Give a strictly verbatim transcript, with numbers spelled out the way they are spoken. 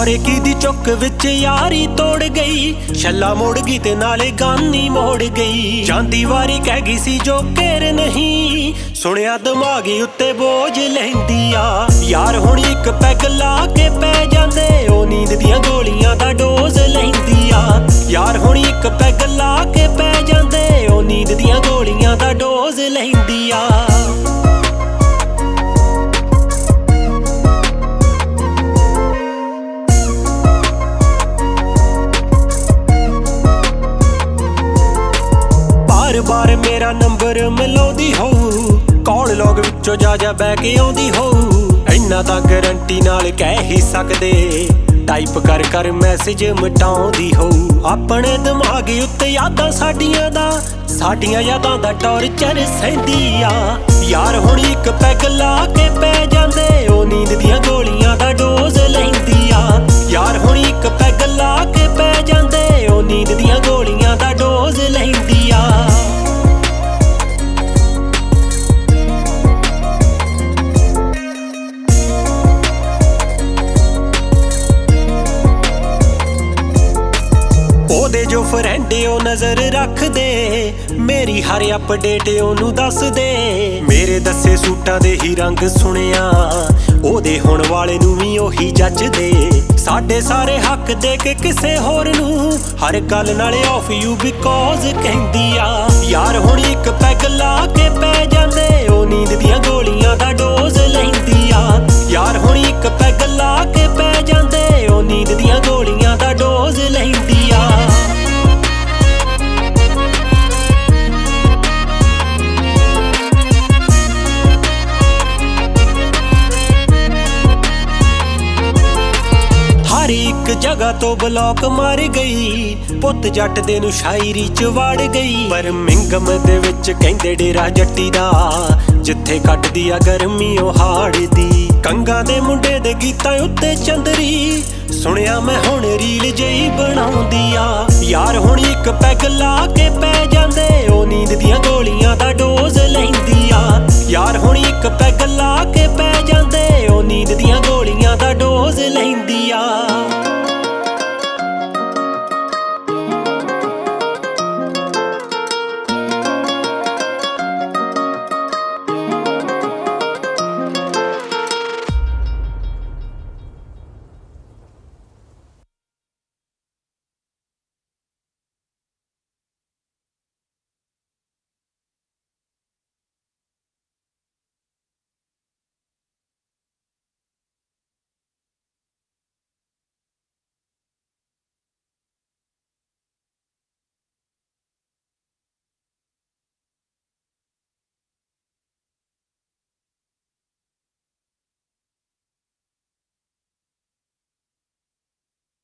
ਹਰੇ ਕੀ ਦੀ ਚੁੱਕ ਵਿੱਚ ਯਾਰੀ ਤੋੜ ਗਈ, ਛੱਲਾ ਮੋੜ ਗਈ ਤੇ ਨਾਲੇ ਗਾਨੀ ਮੋੜ ਗਈ। ਜਾਂਦੀ ਵਾਰੀ ਕਹਿ ਗਈ ਸੀ ਜੋ ਘੇਰ ਨਹੀਂ, ਸੁਣਿਆ ਦਿਮਾਗੀ ਉੱਤੇ ਬੋਝ ਲੈਂਦੀ ਆ। ਯਾਰ ਹੁਣ ਇੱਕ ਪੈਗ ਲਾ ਕੇ ਪੈ ਜਾਂਦੇ, ਉਹ ਨੀਂਦ ਦੀਆਂ ਗੋਲੀਆਂ ਦਾ ਡੋਜ਼ ਲੈਂਦੀ ਆ। ਯਾਰ ਹੁਣ ਇੱਕ ਪੈਗ ਲਾ ਕੇ ਪੈ ਜਾਂਦੇ, ਉਹ ਨੀਂਦ ਦੀਆਂ ਗੋਲੀਆਂ ਦਾ ਡੋਜ਼ ਲੈਂਦੀ ਆ। ਬਾਰ ਮੇਰਾ ਨੰਬਰ ਮਿਲਾਉਂਦੀ ਹੋਊ, ਕਾਲ ਲੌਗ ਵਿੱਚੋਂ ਜਾ ਜਾ ਬਹਿ ਕੇ ਆਉਂਦੀ ਹੋਊ। ਇੰਨਾ ਤਾਂ ਗਰੰਟੀ ਨਾਲ ਕਹਿ ਹੀ ਸਕਦੇ, ਟਾਈਪ ਕਰ ਕਰ ਮੈਸੇਜ ਮਿਟਾਉਂਦੀ ਹੋਊ। ਆਪਣੇ ਦਿਮਾਗ ਉੱਤੇ ਯਾਦਾਂ ਸਾਡੀਆਂ ਦਾ, ਸਾਡੀਆਂ ਯਾਦਾਂ ਦਾ ਟੌਰਚਰ ਸਹਿੰਦੀ ਆ। ਯਾਰ ਹੁਣ ਇੱਕ ਪੈਗ ਲਾ ਕੇ ਪੈ ਜਾਂਦੇ, ਉਹ ਨੀਂਦ ਦੀਆਂ ਗੋਲੀਆਂ ਦਾ ਡੋਜ਼ ਲੈਂਦੀ ਆ। ਯਾਰ ਹੁਣ ਇੱਕ ਪੈਗ ਲਾ ਕੇ ਪੈ ਜਾਂਦੇ, ਉਹ ਨੀਂਦ ਦੀਆਂ ਗੋਲੀਆਂ ਦਾ ਡੋਜ਼ ਲੈਂਦੀ ਆ। ਉਹਦੇ ਜੋ ਫਰੈਂਡ ਉਹ ਨਜ਼ਰ ਰੱਖਦੇ, ਮੇਰੀ ਹਰ ਅਪਡੇਟ ਉਹਨੂੰ ਦੱਸਦੇ। ਮੇਰੇ ਦੱਸੇ ਸੂਟਾਂ ਦੇ ਹੀ ਰੰਗ ਸੁਣਿਆ, ਉਹਦੇ ਹੁਣ ਵਾਲੇ ਨੂੰ ਵੀ ਉਹੀ ਜੱਜਦੇ। ਸਾਡੇ ਸਾਰੇ ਹੱਕ ਦੇ ਕੇ ਕਿਸੇ ਹੋਰ ਨੂੰ, ਹਰ ਗੱਲ ਨਾਲੇ ਆਫ ਯੂ ਬਿਕੋਜ਼ ਕਹਿੰਦੀ ਆ। ਯਾਰ ਹੁਣ ਇੱਕ ਪੈਗ ਲਾ ਕੇ ਪੈ ਜਾਂਦੇ, ਉਹ ਨੀਂਦ ਦੀਆਂ ਗੋਲੀਆਂ ਦਾ ਡੋਜ਼ ਲੈਂਦੀ ਆ। ਯਾਰ ਹੁਣ ਇੱਕ ਪੈਗ ਲਾ ਕੇ ਪੈ ਜਾਂਦੇ, ਉਹ ਨੀਂਦ ਦੀਆਂ ਗੋਲੀਆਂ ਦਾ ਡੋਜ਼ ਲੈਂਦੀ ਆ। ਹਰ ਇੱਕ ਜਗ੍ਹਾ ਤੋਂ ਬਲੌਕ ਮਾਰ ਗਈ, ਪੁੱਤ ਜੱਟ ਦੇ ਨੂੰ ਸ਼ਾਇਰੀ ਚ ਵੜ ਗਈ। ਪਰ ਮਿੰਗਮ ਦੇ ਵਿੱਚ ਕਹਿੰਦੇ ਡੇਰਾ ਜੱਟੀ ਦਾ, ਜਿੱਥੇ ਕੱਟਦੀ ਆ ਗਰਮੀ ਉਹ ਹਾੜਦੀ। ਕੰਗਾ ਦੇ ਮੁੰਡੇ ਦੇ ਗੀਤਾਂ ਉੱਤੇ ਚੰਦਰੀ, ਸੁਣਿਆ ਮੈਂ ਹੁਣ ਰੀਲ ਜਿਹੀ ਬਣਾਉਂਦੀ ਆ। ਯਾਰ ਹੁਣ ਇੱਕ ਪੈਗ ਲਾ ਕੇ ਪੈ ਜਾਂਦੇ, ਉਹ ਨੀਂਦ ਦੀਆਂ ਗੋਲੀਆਂ ਦਾ ਡੋਜ਼ ਲੈਂਦੀ ਆ। ਯਾਰ ਹੁਣ ਇੱਕ ਪੈਗ ਲਾ ਕੇ ਪੈ